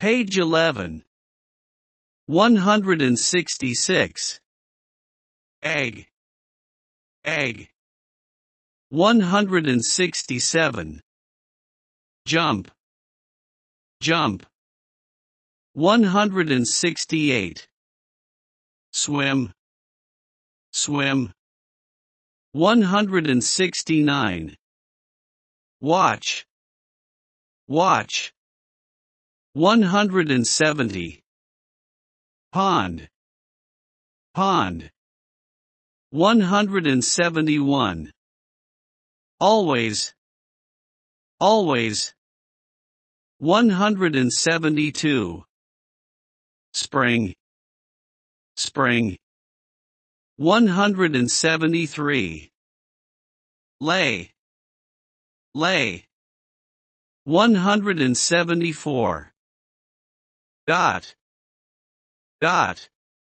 Page 11. 166. Egg. Egg. 167. Jump. Jump. 168. Swim. Swim. 169. Watch. Watch. 170. Pond. Pond. 171. Always. Always. 172. Spring. Spring. 173. Lay. Lay. 174. Dot. Dot.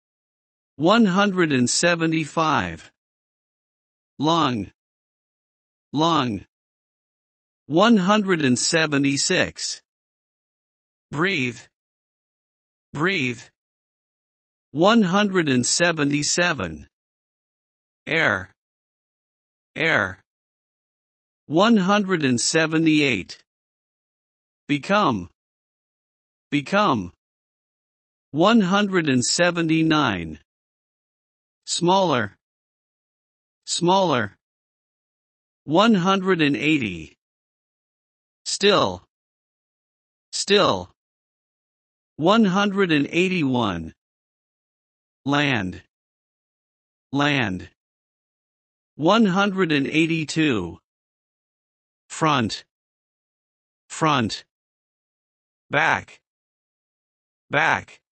175. Lung. Lung. 176. Breathe. Breathe. 177. Air. Air. 178. Become. Become. 179. Smaller. Smaller. 180. Still. Still. 181. Land. Land. 182. Front. Front. Back. Back.